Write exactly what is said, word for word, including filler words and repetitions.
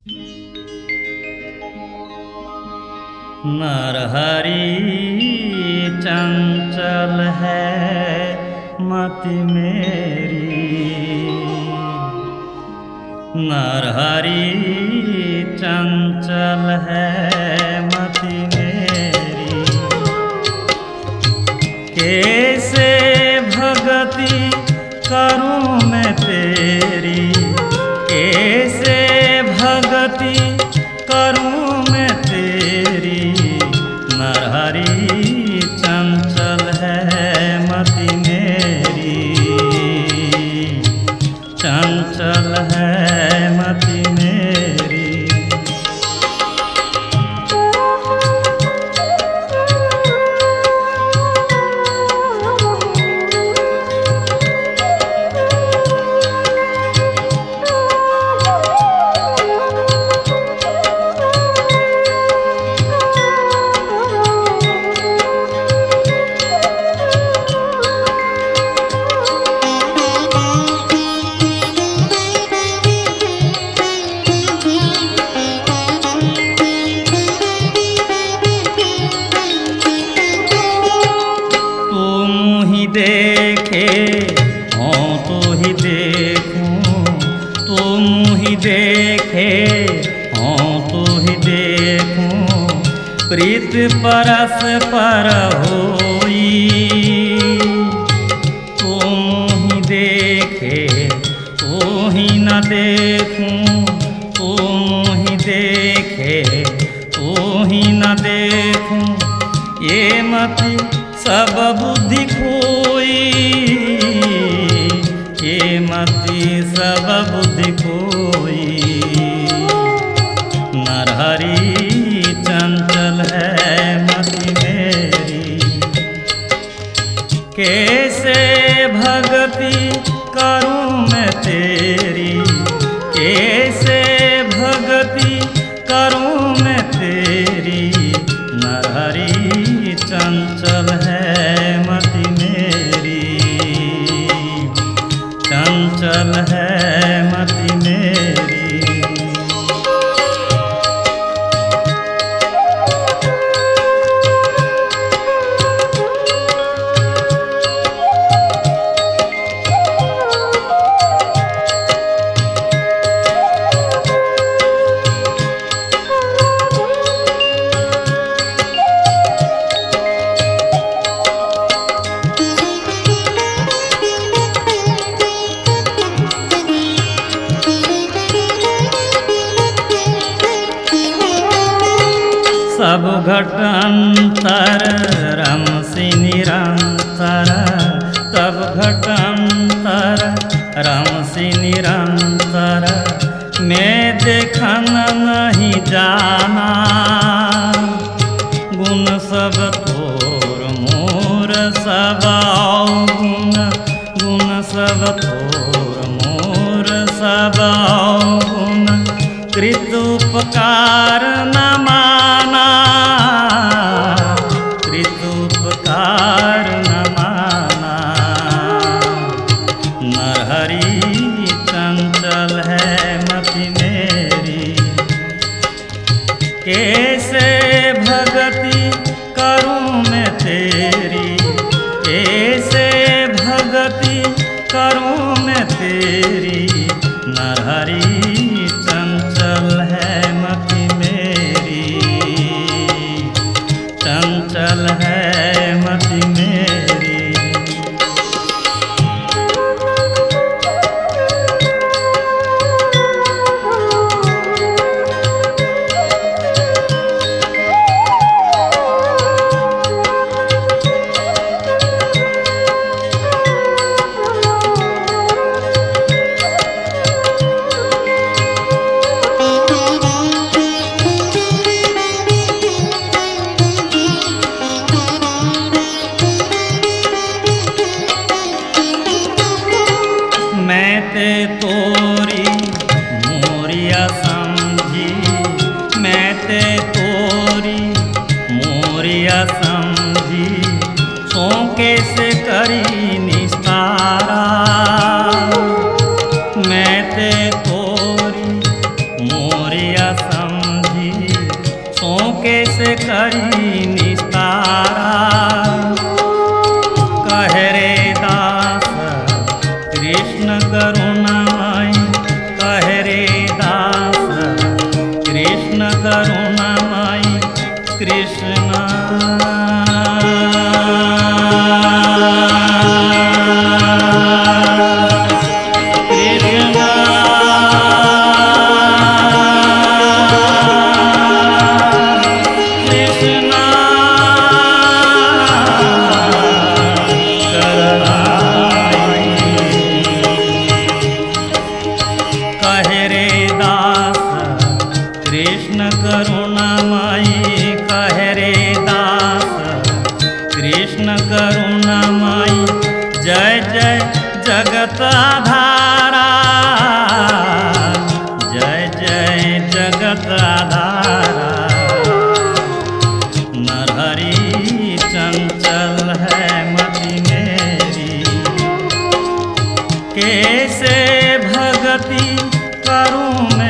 नरहरि चंचल है मति मेरी, नरहरि चंचल है मति मेरी। कैसे भगति करूं मैं तेरी, कैसे भगति करूं मैं तेरी। नरहरि चंचल है मति मेरी, चंचल है मति मेरी। देखे हों तो ही देखूं, तुम ही देखे हों तो ही देखूं। प्रीत परस पर होई, तुम ही देखे तो ही न देखूं, तुम ही देखे तो ही न देखूं। ये मति सब बुद्धि खोई, ये मति सब बुद्धि खोई। नरहरि चंचल है मति मेरी, कैसे भगति करूं मैं तेरी, कैसे भगति करूं मैं तेरी। नरहरि चंचल है मति मेरी, चंचल है मति मेरी। सब घटान्तर रमसि निरंतर, सब घटान्तर रमसि निरंतर। मैं देखन नहीं जाना, गुण सब तोर मोर सब गुण, गुण सब तोर मोर सब गुण। कृत उपकार न माना, कृत उपकार न माना। नरहरि चंचल है मति मेरी, कैसे भगति करूं मैं तेरी, कैसे भगति करूं मैं तेरी। नरहरि चंचल है मति मेरी, चंचल है मति मेरी। मैं ते तोरी मोरिया समझी, मैं ते तोरी मोरिया समझी। सो कैसे करी निस्तारा, मैं ते तोरी मोरिया मोरिया समझी सो कैसे करी निस्तारा। कहे रे दास कृष्ण करुणामय, कहे रे दास कृष्ण करुणामय। कृष्ण कृष्ण करुणामयी, कहे रे दास कृष्ण करुणामयी। जय जय जगत आधारा, जय जय जगत आधारा। नरहरि चंचल है मति मेरी, कैसे भगति करूं